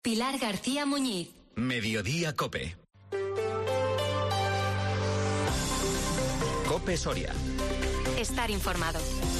Pilar García Muñiz. Mediodía COPE. COPE Soria. Estar informado.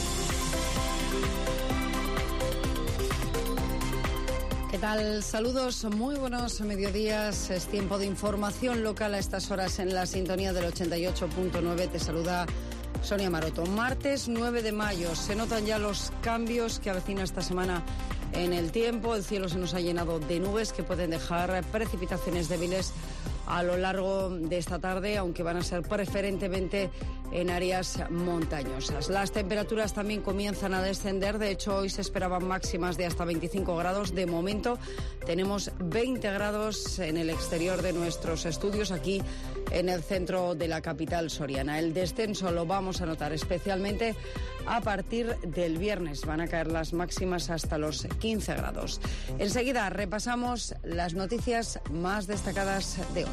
¿Qué tal? Saludos, muy buenos mediodías. Es tiempo de información local a estas horas en la sintonía del 88.9. Te saluda Sonia Maroto. Martes 9 de mayo. Se notan ya los cambios que avecina esta semana en el tiempo. El cielo se nos ha llenado de nubes que pueden dejar precipitaciones débiles a lo largo de esta tarde, aunque van a ser preferentemente en áreas montañosas. Las temperaturas también comienzan a descender. De hecho, hoy se esperaban máximas de hasta 25 grados. De momento tenemos 20 grados en el exterior de nuestros estudios, aquí en el centro de la capital soriana. El descenso lo vamos a notar especialmente a partir del viernes. Van a caer las máximas hasta los 15 grados. Enseguida repasamos las noticias más destacadas de hoy.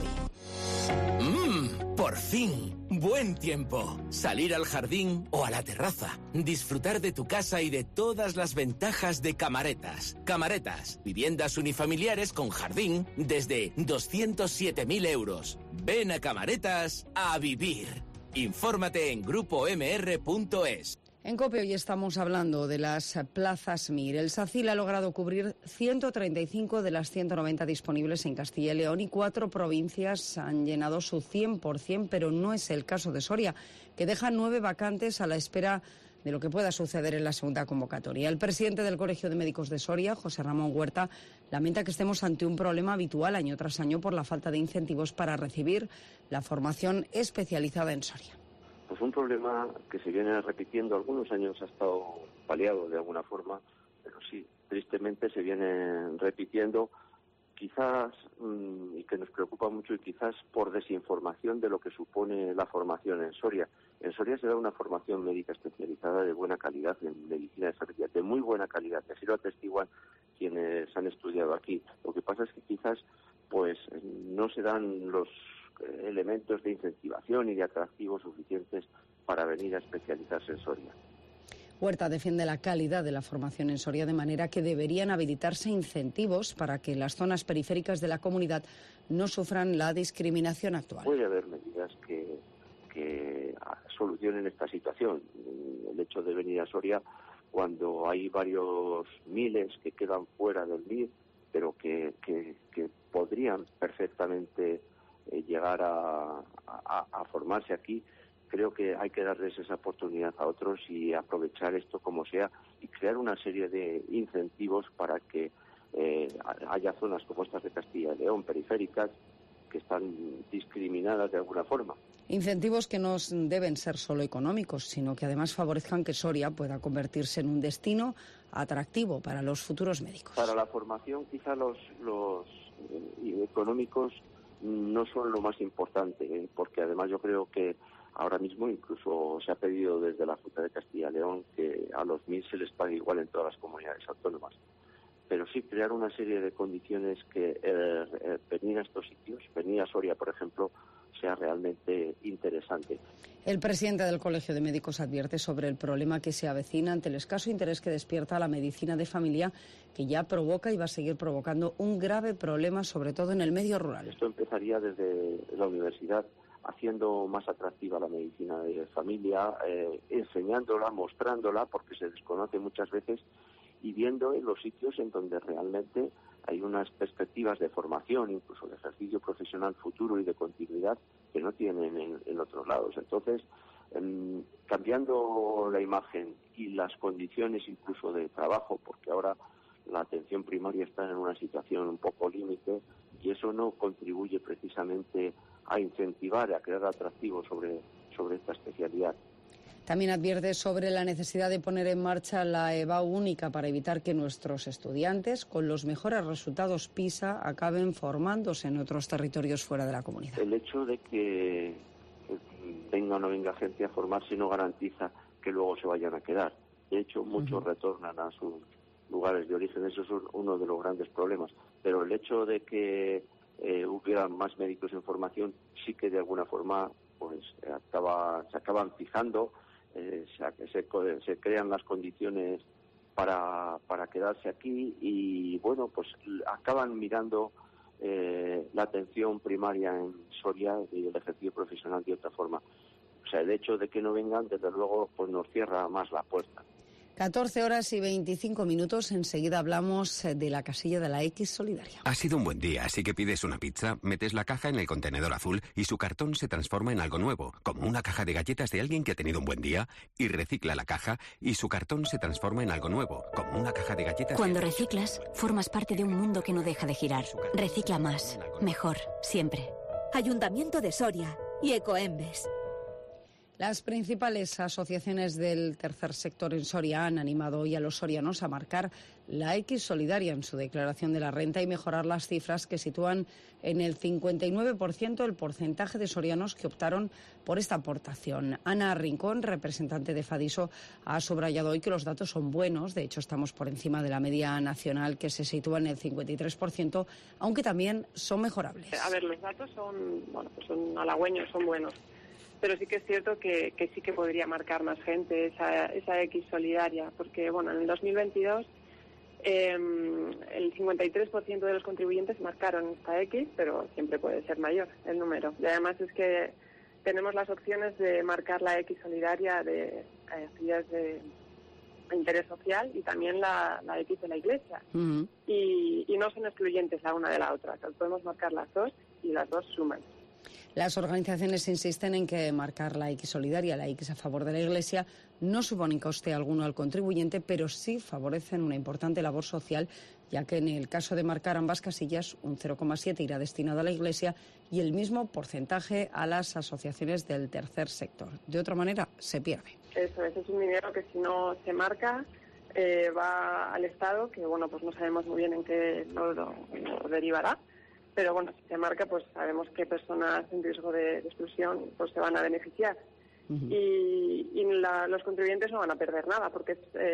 Por fin, buen tiempo. Salir al jardín o a la terraza. Disfrutar de tu casa y de todas las ventajas de Camaretas. Camaretas, viviendas unifamiliares con jardín desde 207.000 euros. Ven a Camaretas a vivir. Infórmate en grupomr.es. En COPE hoy estamos hablando de las plazas MIR. El SACIL ha logrado cubrir 135 de las 190 disponibles en Castilla y León y 4 provincias han llenado su 100%, pero no es el caso de Soria, que deja 9 vacantes a la espera de lo que pueda suceder en la segunda convocatoria. El presidente del Colegio de Médicos de Soria, José Ramón Huerta, lamenta que estemos ante un problema habitual año tras año por la falta de incentivos para recibir la formación especializada en Soria. Pues un problema que se viene repitiendo, algunos años ha estado paliado de alguna forma, pero sí, tristemente se viene repitiendo, quizás, y que nos preocupa mucho, y quizás por desinformación de lo que supone la formación en Soria. En Soria se da una formación médica especializada de buena calidad en medicina de familia, de muy buena calidad, y así lo atestiguan quienes han estudiado aquí. Lo que pasa es que quizás pues no se dan los elementos de incentivación y de atractivo suficientes para venir a especializarse en Soria. Huerta defiende la calidad de la formación en Soria, de manera que deberían habilitarse incentivos para que las zonas periféricas de la comunidad no sufran la discriminación actual. Puede haber medidas que solucionen esta situación. El hecho de venir a Soria cuando hay varios miles que quedan fuera del MIR, pero que podrían perfectamente llegar a formarse aquí. Creo que hay que darles esa oportunidad a otros y aprovechar esto como sea y crear una serie de incentivos para que haya zonas como estas de Castilla y León, periféricas, que están discriminadas de alguna forma. Incentivos que no deben ser solo económicos, sino que además favorezcan que Soria pueda convertirse en un destino atractivo para los futuros médicos. Para la formación, quizá los económicos no son lo más importante, porque además yo creo que ahora mismo incluso se ha pedido desde la Junta de Castilla y León que a los MIR se les pague igual en todas las comunidades autónomas. Pero sí crear una serie de condiciones que venir a estos sitios, venir a Soria, por ejemplo, sea realmente interesante. El presidente del Colegio de Médicos advierte sobre el problema que se avecina ante el escaso interés que despierta la medicina de familia, que ya provoca y va a seguir provocando un grave problema, sobre todo en el medio rural. Esto empezaría desde la universidad, haciendo más atractiva la medicina de familia, enseñándola, mostrándola, porque se desconoce muchas veces, y viendo en los sitios en donde realmente hay unas perspectivas de formación, incluso de ejercicio profesional futuro y de continuidad que no tienen en otros lados. Entonces, cambiando la imagen y las condiciones incluso de trabajo, porque ahora la atención primaria está en una situación un poco límite y eso no contribuye precisamente a incentivar, a crear atractivo sobre esta especialidad. También advierte sobre la necesidad de poner en marcha la EBAU única para evitar que nuestros estudiantes, con los mejores resultados PISA, acaben formándose en otros territorios fuera de la comunidad. El hecho de que venga o no venga gente a formarse no garantiza que luego se vayan a quedar. De hecho, muchos retornan a sus lugares de origen. Eso es uno de los grandes problemas. Pero el hecho de que hubiera más médicos en formación sí que de alguna forma pues se acaban fijando, se crean las condiciones para quedarse aquí y, bueno, pues acaban mirando la atención primaria en Soria y el ejercicio profesional de otra forma. O sea, el hecho de que no vengan, desde luego, pues nos cierra más la puerta. 14 horas y 25 minutos. Enseguida hablamos de la casilla de la X Solidaria. Ha sido un buen día, así que pides una pizza, metes la caja en el contenedor azul y su cartón se transforma en algo nuevo, como una caja de galletas de alguien que ha tenido un buen día, y recicla la caja y su cartón se transforma en algo nuevo, como una caja de galletas. Cuando reciclas, formas parte de un mundo que no deja de girar. Recicla más, mejor, siempre. Ayuntamiento de Soria y Ecoembes. Las principales asociaciones del tercer sector en Soria han animado hoy a los sorianos a marcar la X Solidaria en su declaración de la renta y mejorar las cifras que sitúan en el 59% el porcentaje de sorianos que optaron por esta aportación. Ana Rincón, representante de Fadiso, ha subrayado hoy que los datos son buenos. De hecho, estamos por encima de la media nacional, que se sitúa en el 53%, aunque también son mejorables. A ver, los datos son halagüeños, son buenos. Pero sí que es cierto que sí que podría marcar más gente esa X solidaria, porque bueno, en el 2022 el 53% de los contribuyentes marcaron esta X, pero siempre puede ser mayor el número. Y además es que tenemos las opciones de marcar la X solidaria de actividades de interés social y también la X de la Iglesia. Uh-huh. Y no son excluyentes la una de la otra, podemos marcar las dos y las dos suman. Las organizaciones insisten en que marcar la X solidaria, la X a favor de la Iglesia, no suponen coste alguno al contribuyente, pero sí favorecen una importante labor social, ya que en el caso de marcar ambas casillas, un 0,7 irá destinado a la Iglesia y el mismo porcentaje a las asociaciones del tercer sector. De otra manera, se pierde. Eso es un dinero que si no se marca va al Estado, que bueno, pues no sabemos muy bien en qué lo derivará. Pero bueno, si se marca, pues sabemos que personas en riesgo de exclusión pues se van a beneficiar. Uh-huh. Y los contribuyentes no van a perder nada, porque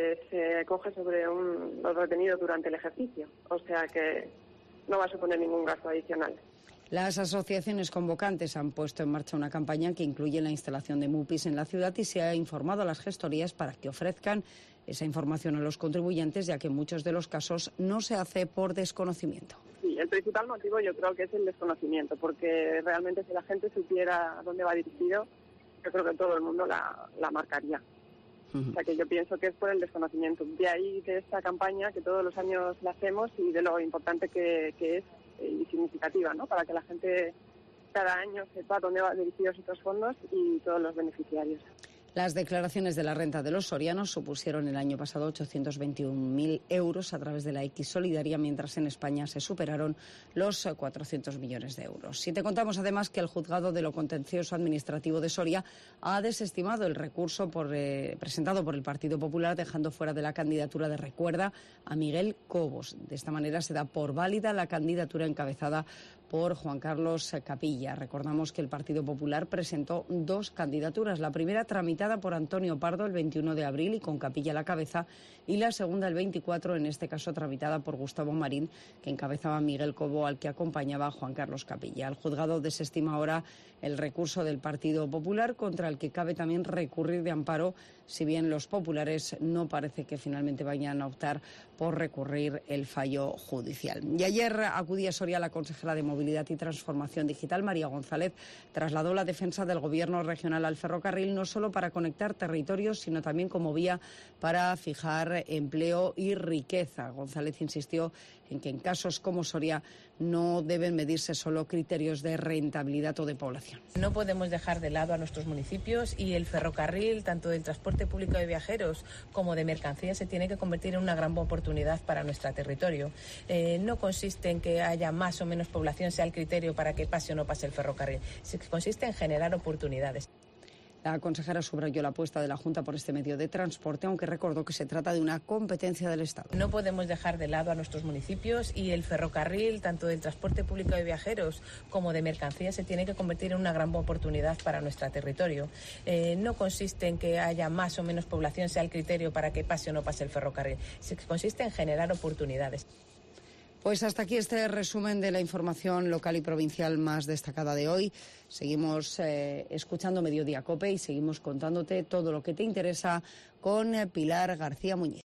se coge sobre lo retenido durante el ejercicio. O sea que no va a suponer ningún gasto adicional. Las asociaciones convocantes han puesto en marcha una campaña que incluye la instalación de MUPIs en la ciudad y se ha informado a las gestorías para que ofrezcan esa información a los contribuyentes, ya que en muchos de los casos no se hace por desconocimiento. Sí, el principal motivo yo creo que es el desconocimiento, porque realmente si la gente supiera a dónde va dirigido, yo creo que todo el mundo la marcaría. Uh-huh. O sea que yo pienso que es por el desconocimiento. De ahí de esta campaña que todos los años la hacemos y de lo importante que es y significativa, ¿no? Para que la gente cada año sepa dónde van dirigidos estos fondos y todos los beneficiarios. Las declaraciones de la renta de los sorianos supusieron el año pasado 821.000 euros a través de la X Solidaria, mientras en España se superaron los 400 millones de euros. Y te contamos además que el Juzgado de lo Contencioso Administrativo de Soria ha desestimado el recurso presentado por el Partido Popular, dejando fuera de la candidatura de Recuerda a Miguel Cobos. De esta manera se da por válida la candidatura encabezada por Juan Carlos Capilla. Recordamos que el Partido Popular presentó dos candidaturas. La primera tramitada por Antonio Pardo el 21 de abril y con Capilla a la cabeza, y la segunda el 24, en este caso tramitada por Gustavo Marín, que encabezaba a Miguel Cobo, al que acompañaba a Juan Carlos Capilla. El juzgado desestima ahora el recurso del Partido Popular, contra el que cabe también recurrir de amparo, si bien los populares no parece que finalmente vayan a optar por recurrir el fallo judicial. Y ayer acudía a Soria la consejera de Movilidad y Transformación Digital, María González, trasladó la defensa del Gobierno regional al ferrocarril, no solo para conectar territorios, sino también como vía para fijar empleo y riqueza. González insistió en que en casos como Soria no deben medirse solo criterios de rentabilidad o de población. No podemos dejar de lado a nuestros municipios y el ferrocarril, tanto del transporte público de viajeros como de mercancías, se tiene que convertir en una gran oportunidad para nuestro territorio. No consiste en que haya más o menos población, sea el criterio para que pase o no pase el ferrocarril. Consiste en generar oportunidades. La consejera subrayó la apuesta de la Junta por este medio de transporte, aunque recordó que se trata de una competencia del Estado. No podemos dejar de lado a nuestros municipios y el ferrocarril, tanto del transporte público de viajeros como de mercancías, se tiene que convertir en una gran oportunidad para nuestro territorio. No consiste en que haya más o menos población, sea el criterio para que pase o no pase el ferrocarril. Consiste en generar oportunidades. Pues hasta aquí este resumen de la información local y provincial más destacada de hoy. Seguimos escuchando Mediodía COPE y seguimos contándote todo lo que te interesa con Pilar García Muñiz.